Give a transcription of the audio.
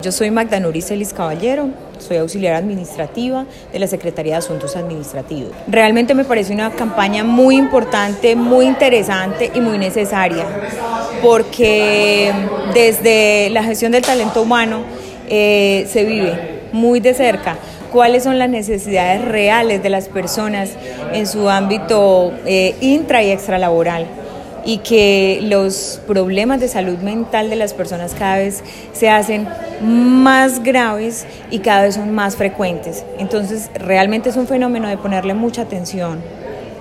Yo soy Magda Nuri Celis Caballero, soy auxiliar administrativa de la Secretaría de Asuntos Administrativos. Realmente me parece una campaña muy importante, muy interesante y muy necesaria, porque desde la gestión del talento humano se vive muy de cerca cuáles son las necesidades reales de las personas en su ámbito intra y extralaboral, y que los problemas de salud mental de las personas cada vez se hacen más graves y cada vez son más frecuentes. Entonces, realmente es un fenómeno de ponerle mucha atención.